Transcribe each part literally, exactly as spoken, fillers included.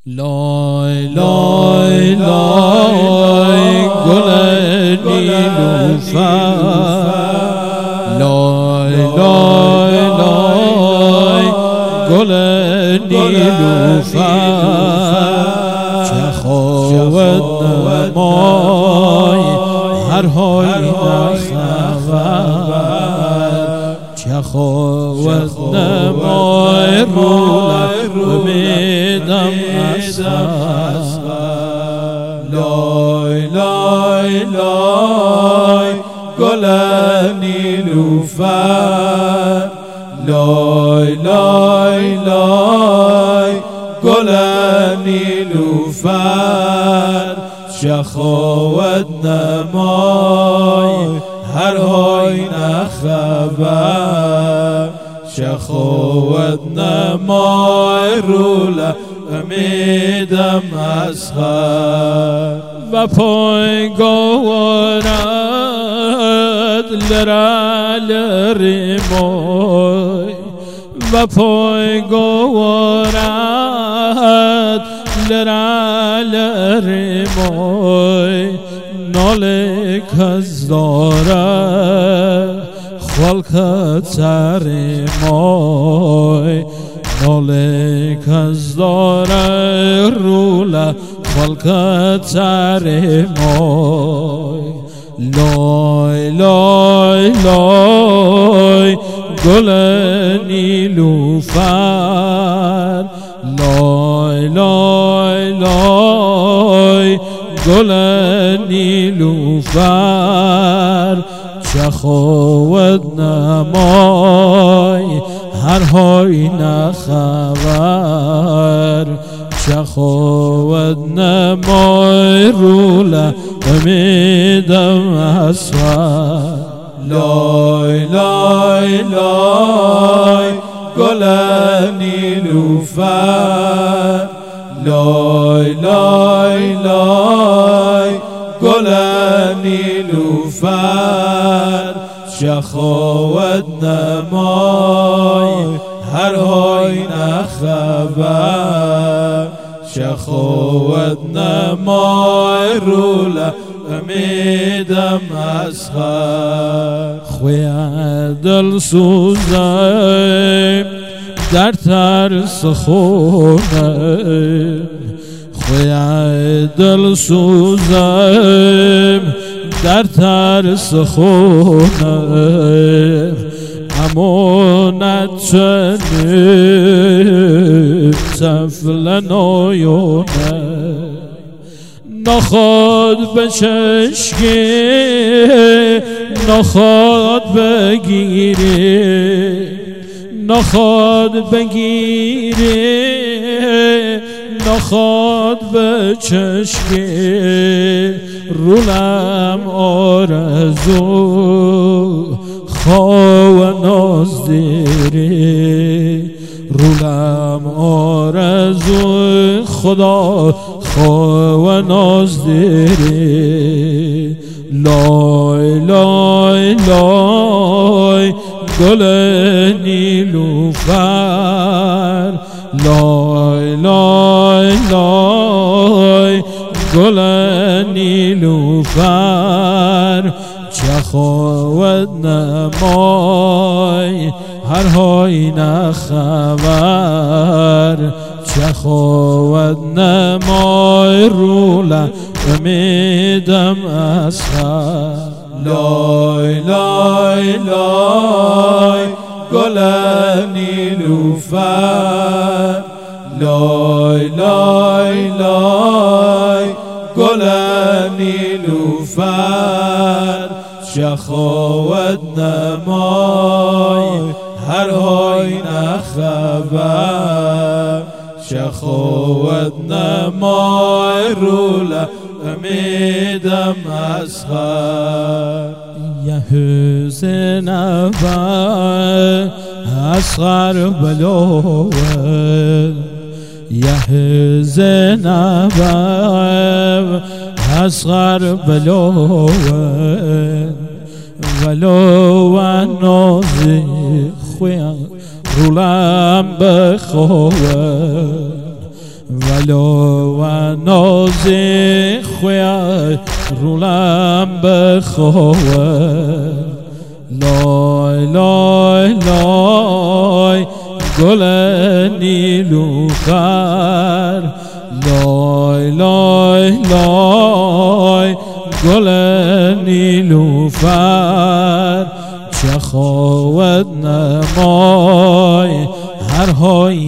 لای لای لای گل نیلوفر، لای لای لای گل نیلوفر، چه خواهد نمای هر های نخبر، چه خواهد نمای رو میدم اسفر. لای لای لای گل نیلوفر، لای لای لای گل نیلوفر، چه خواهد نمای هر های نخبر، چه خواهد نمای روله امیدم اسخر. و پایگاورد لرال ریموی، و پایگاورد لرال ریموی، نالک از داره خلقت ریموی، نالک از داره روله خلقت ریموی. لای لای لای گل نیلوفر، لای لای لای گل نیلوفر، چه خواهد نمای هر های نخبر، چه خواهد نمای روله امیدم اسفر. لای لای لای گل نیلوفر، لای لای لای گل نیلوفر، چه خواهد نمای هر های نخبر، چه خواهد نمای روله امیدم اسخر. خوی دل سوزم در ترس خونه، خوی دل سوزم در ترس خونه، امانت چنین طفل نایونه، نخواد به چشکی نخواد بگیری، نخواد بگیری نخواد به چشکی، رولم آرزو خواه نازدیری، رولم آرزو خدا خواه نازدیری. لای لای لای گل نیلوفر، لای لای لای گل نیلوفر، چه خواهد نمای هر های نخبر، چه خواهد نمای روله امیدم اسخر. لای لای لای گل نیلوفر، لای لای لای گل نیلوفر، چه خواهد نمای هر های نخبر، چه خواهد نمای روله امیدم اسخر. یه حسین اول اسخر بلوه، یه حسین اول اسخر بلوه، ولو نازی خویم رولم بخواه، ولو و نازی خوی رولم بخواه لای لای لای گل نیلوفر لای لای لای گل نیلوفر چه خواهد نمای هر های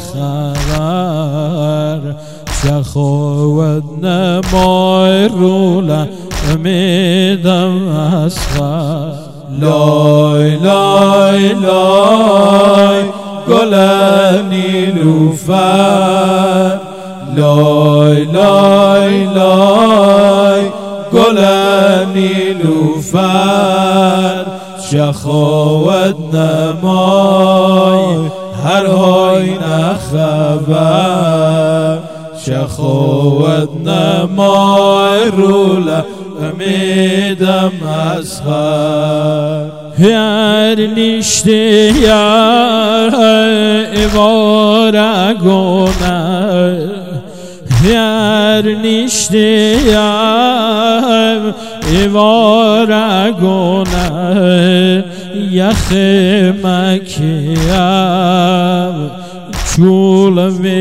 نخبر چه خواهد نمای روله امیدم اصغر لای لای لای گل نیلوفر لای لای لای گل نیلوفر چه خواهد نمای هر های نخبر چه خواهد نمای روله امیدم اصغر هر نیشتی یار ایواره گونه هر نیشتی یار ایواره گونه یخ مکیم چول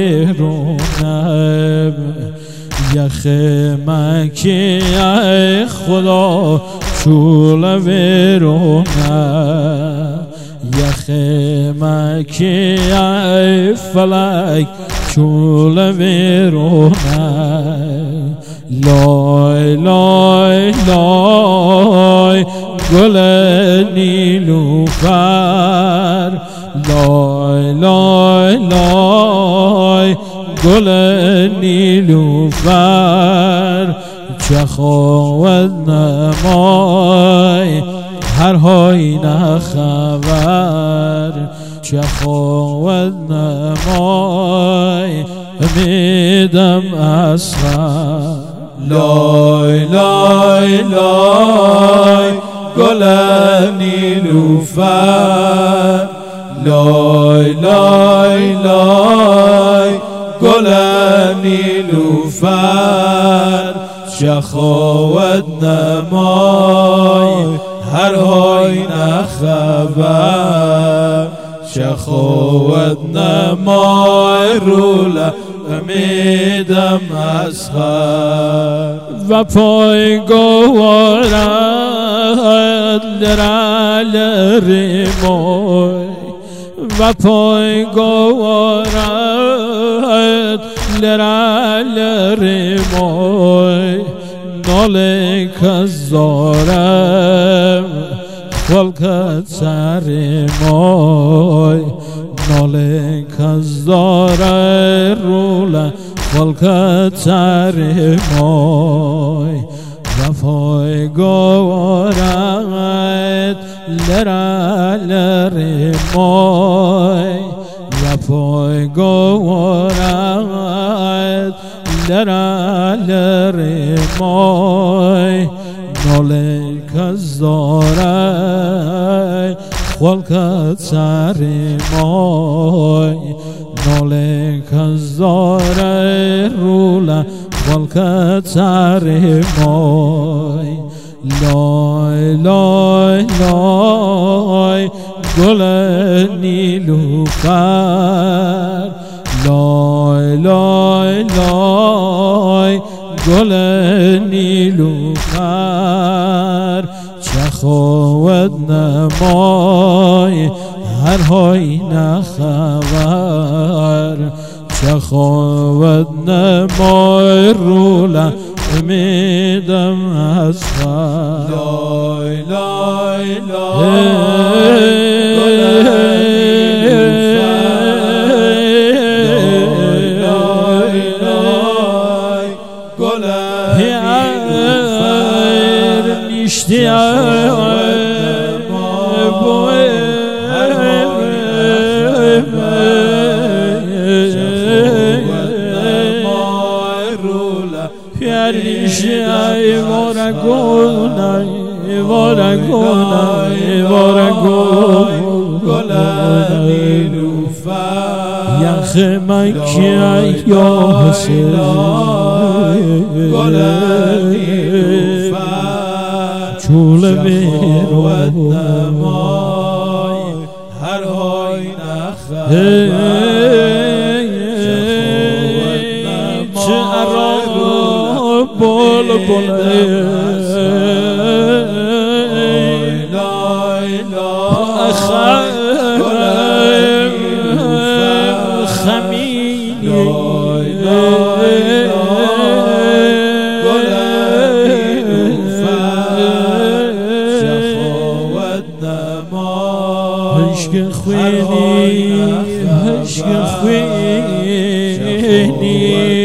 ویرونم یخ مکی ای خدا چول ویرونه یخ مکی ای فلک چول ویرونه لای لای لای گل نیلوفر لای لای لای گل نیلوفر چه خواهد نمای هر های نخبر چه خواهد نمای امیدم اصغر لای لای لای گل نیلوفر لای لای لای گل نیلوفر چه خواهد نمای هر های نخبر چه خواهد نمای روله امیدم اصغر و پای گوارد لرال ریموی و پای گوارد لرال ریموی ناله کزارم خلقت سریموی ناله کزاره روله خلقت سریموی وفای گوارد لرال ریموی وفای گوارد لرال ریموی ناله کزاره خلقت سریموی ناله کزاره روله خلقت سریموی لای لای لای گل نیلوفر لای لای لای گل نیلوفر چه خواهد نمای هر های نخبر چه خواهد نمای روله امیدم اصغر لای لای لای گل نیلوفر گل نیشتی ای وارگونای وارگونای وارگونای گل نیلوفر یخ مکه یا حسین گل نیلوفر چول بیرون نمای هر های نخر چه عراب بول بوله خمینی هشک خوینی هشک خوینی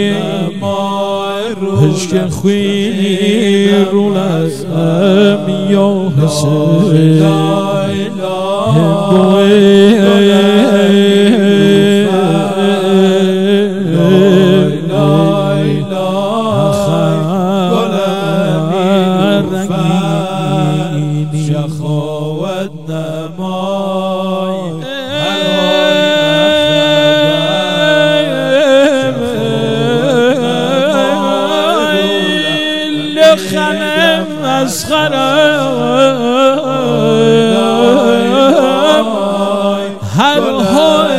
هشک خوینی رول از یا حسین شخاوت نمای لخنم مسخرم هر های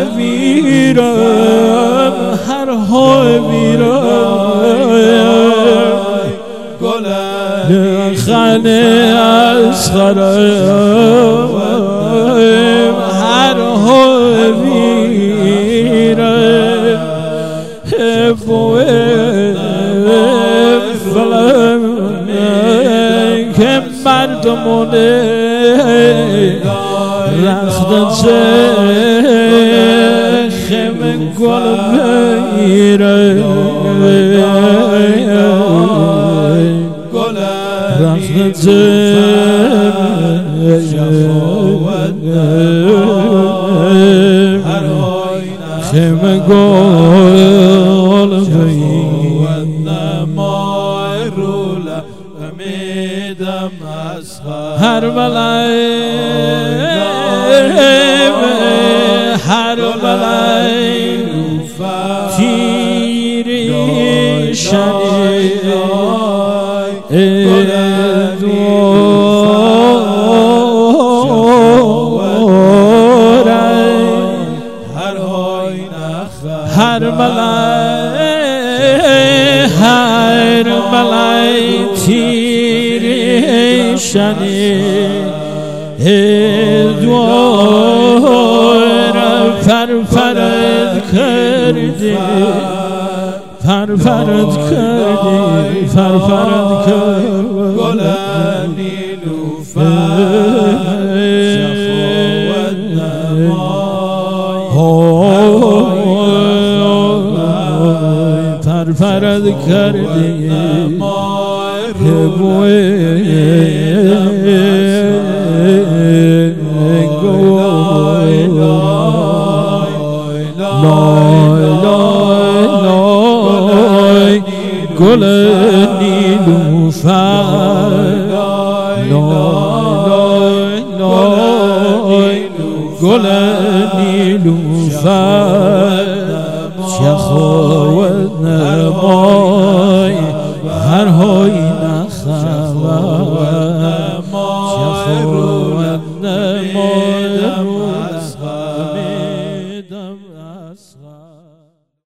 ویرم هر های ویرم لخنه مسخرم هر های ویرم که مردمونه رخت چخم گل میره رخت چخم گل هر بلای هر بلای تیری شنی هر بلای هر بلای تیری شنی دوار فرفرد کردی فرفرد کردی فرفرد کردی گل نیلوفر شخاوت نمای فرفرد کردی گل نیلوفر گل نیلوفر